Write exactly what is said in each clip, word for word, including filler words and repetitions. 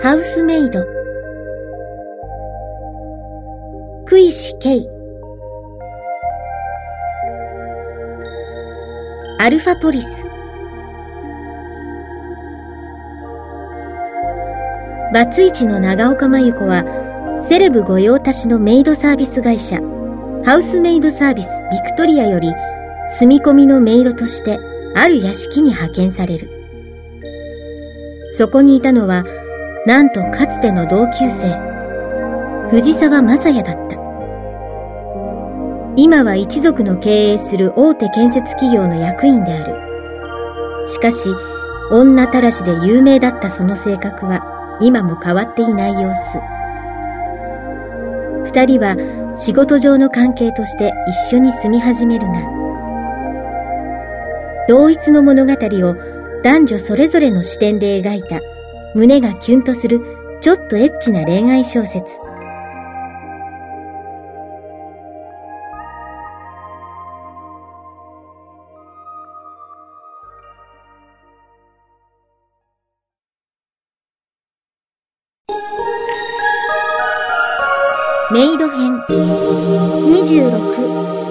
ハウスメイド、クイシケイ、アルファポリス、バツイチの長岡真由子はセレブ御用達のメイドサービス会社ハウスメイドサービスビクトリアより住み込みのメイドとしてある屋敷に派遣される。そこにいたのはなんとかつての同級生藤沢正也だった。今は一族の経営する大手建設企業の役員である。しかし女たらしで有名だったその性格は今も変わっていない様子。二人は仕事上の関係として一緒に住み始めるが、同一の物語を男女それぞれの視点で描いた胸がキュンとするちょっとエッチな恋愛小説。メイド編にじゅうろく。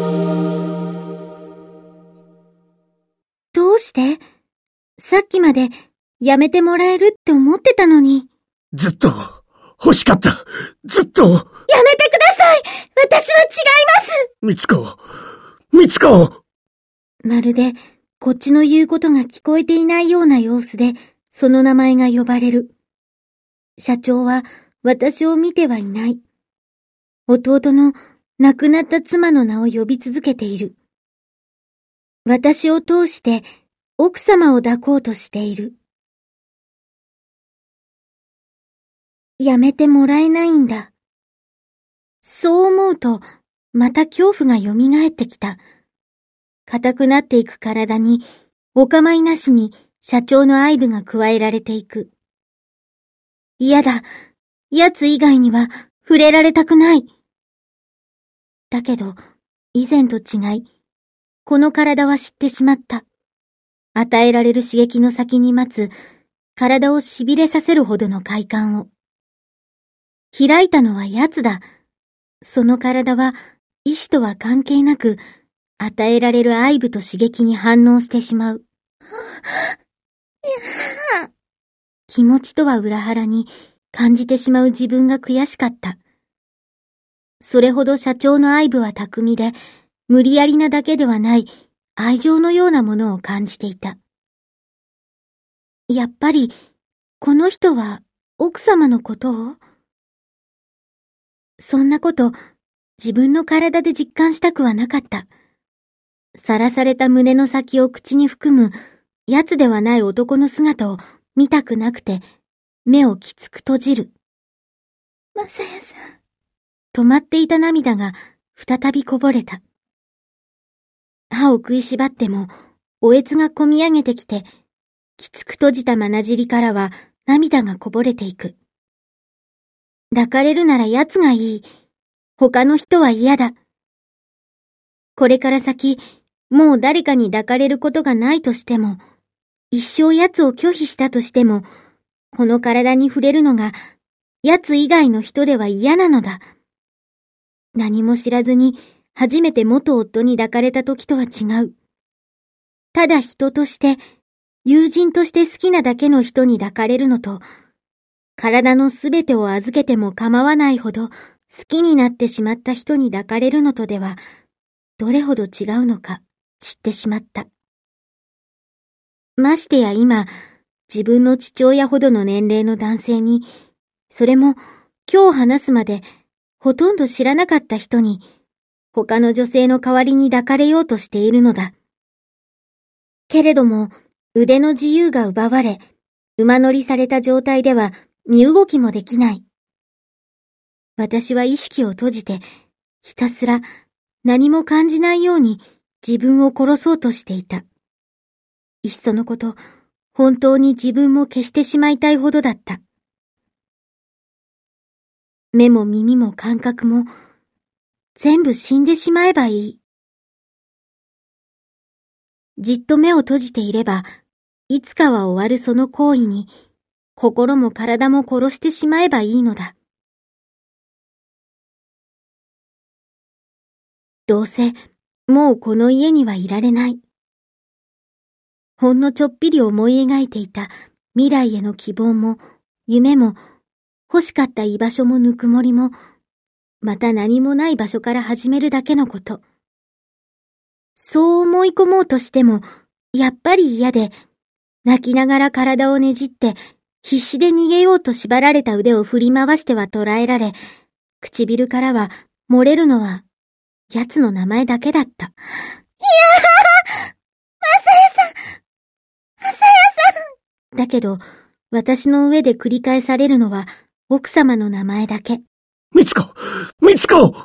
どうして？さっきまでやめてもらえるって思ってたのに。 ずっと欲しかった。ずっと。やめてください。私は違います。 みつこ、みつこ。 まるでこっちの言うことが聞こえていないような様子でその名前が呼ばれる。社長は私を見てはいない。弟の亡くなった妻の名を呼び続けている。私を通して奥様を抱こうとしている。やめてもらえないんだ。そう思うと、また恐怖が蘇ってきた。硬くなっていく体に、お構いなしに社長の愛撫が加えられていく。嫌だ。奴以外には触れられたくない。だけど、以前と違い、この体は知ってしまった。与えられる刺激の先に待つ、体を痺れさせるほどの快感を。開いたのは奴だ。その体は、意志とは関係なく、与えられる愛撫と刺激に反応してしまう。気持ちとは裏腹に感じてしまう自分が悔しかった。それほど社長の愛撫は巧みで、無理やりなだけではない愛情のようなものを感じていた。やっぱり、この人は奥様のことを？そんなこと、自分の体で実感したくはなかった。さらされた胸の先を口に含む、奴ではない男の姿を見たくなくて、目をきつく閉じる。まさやさん。止まっていた涙が再びこぼれた。歯を食いしばっても、おえつがこみ上げてきて、きつく閉じた眼尻からは涙がこぼれていく。抱かれるなら奴がいい。他の人は嫌だ。これから先、もう誰かに抱かれることがないとしても、一生奴を拒否したとしても、この体に触れるのが、奴以外の人では嫌なのだ。何も知らずに、初めて元夫に抱かれた時とは違う。ただ人として、友人として好きなだけの人に抱かれるのと、体のすべてを預けても構わないほど好きになってしまった人に抱かれるのとでは、どれほど違うのか知ってしまった。ましてや今、自分の父親ほどの年齢の男性に、それも今日話すまでほとんど知らなかった人に、他の女性の代わりに抱かれようとしているのだ。けれども、腕の自由が奪われ、馬乗りされた状態では身動きもできない。私は意識を閉じて、ひたすら何も感じないように自分を殺そうとしていた。いっそのこと、本当に自分も消してしまいたいほどだった。目も耳も感覚も、全部死んでしまえばいい。じっと目を閉じていれば、いつかは終わるその行為に、 心も体も殺してしまえばいいのだ。どうせ、もうこの家にはいられない。ほんのちょっぴり思い描いていた未来への希望も、夢も、欲しかった居場所もぬくもりも、また何もない場所から始めるだけのこと。そう思い込もうとしても、やっぱり嫌で、泣きながら体をねじって、必死で逃げようと縛られた腕を振り回しては捕らえられ、唇からは漏れるのは、奴の名前だけだった。いやー！マサヤさん！マサヤさん！だけど、私の上で繰り返されるのは、奥様の名前だけ。 みつこ！みつこ！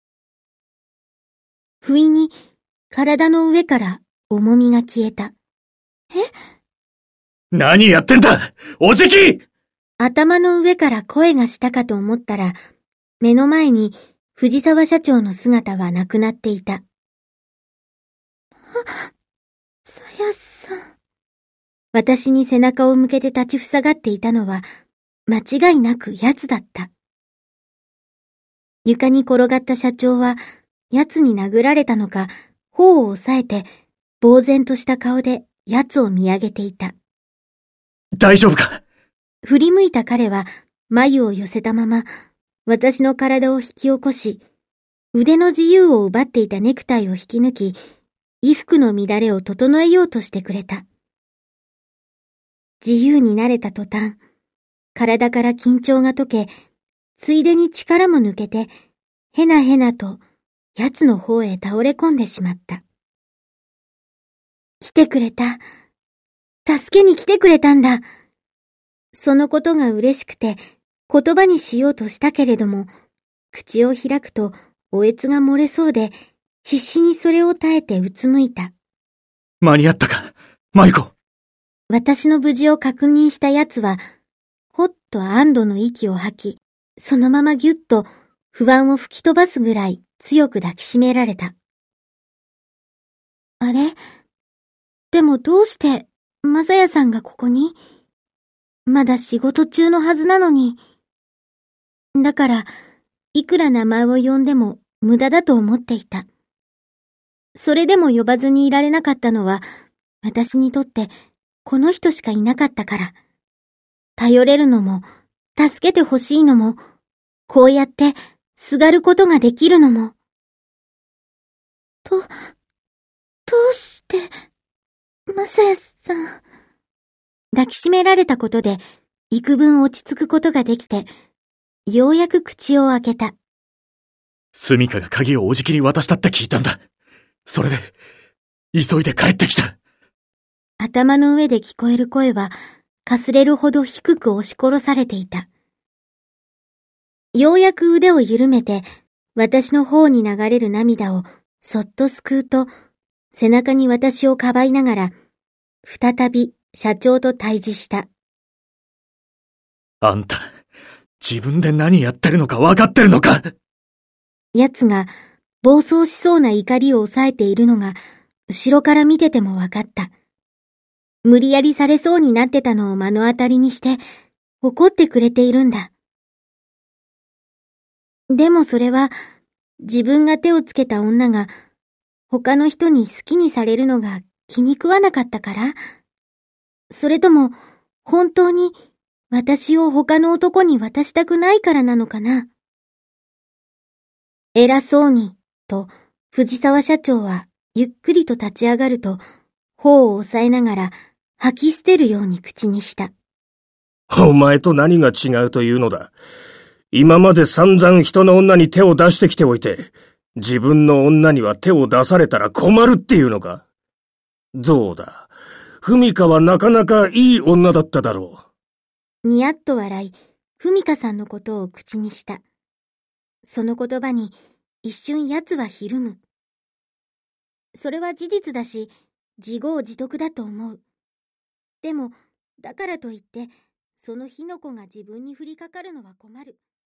不意に、体の上から重みが消えた。え？ 何やってんだ！おじき！ 頭の上から声がしたかと思ったら、目の前に藤沢社長の姿はなくなっていた。あ、さやさん。私に背中を向けて立ちふさがっていたのは、間違いなく奴だった。床に転がった社長は、奴に殴られたのか、頬を押さえて、呆然とした顔で奴を見上げていた。 大丈夫か？ 振り向いた彼は、眉を寄せたまま、私の体を引き起こし、腕の自由を奪っていたネクタイを引き抜き、衣服の乱れを整えようとしてくれた。自由になれた途端、体から緊張が解け、ついでに力も抜けて、へなへなと、奴の方へ倒れ込んでしまった。来てくれた。助けに来てくれたんだ。そのことが嬉しくて、言葉にしようとしたけれども、口を開くと、おえつが漏れそうで、必死にそれを耐えてうつむいた。 間に合ったか、マイコ。 私の無事を確認した奴は、ほっと安堵の息を吐き、そのままぎゅっと不安を吹き飛ばすぐらい強く抱きしめられた。あれ？でもどうして、マサヤさんがここに？まだ仕事中のはずなのに。だから、いくら名前を呼んでも無駄だと思っていた。それでも呼ばずにいられなかったのは、私にとってこの人しかいなかったから。頼れるのも、助けてほしいのも、こうやってすがることができるのも。と、どうして、マサヤさん。抱きしめられたことで、幾分落ち着くことができて、ようやく口を開けた。 スミカが鍵をおじきに渡したって聞いたんだ。それで、急いで帰ってきた。 頭の上で聞こえる声は、かすれるほど低く押し殺されていた。ようやく腕を緩めて、私の方に流れる涙をそっとすくうと、背中に私をかばいながら、再び社長と対峙した。 あんた、自分で何やってるのか分かってるのか？ 奴が暴走しそうな怒りを抑えているのが、後ろから見てても分かった。無理やりされそうになってたのを目の当たりにして、怒ってくれているんだ。でもそれは、自分が手をつけた女が、他の人に好きにされるのが気に食わなかったから？それとも、本当に私を他の男に渡したくないからなのかな？偉そうに、と藤沢社長はゆっくりと立ち上がると、頬を押さえながら吐き捨てるように口にした。 お前と何が違うというのだ。今まで散々人の女に手を出してきておいて、自分の女には手を出されたら困るっていうのか。どうだ。ふみかはなかなかいい女だっただろう。にやっと笑い、ふみかさんのことを口にした。その言葉に一瞬奴はひるむ。それは事実だし、自業自得だと思う。でも、だからといって、その火の粉が自分に降りかかるのは困る。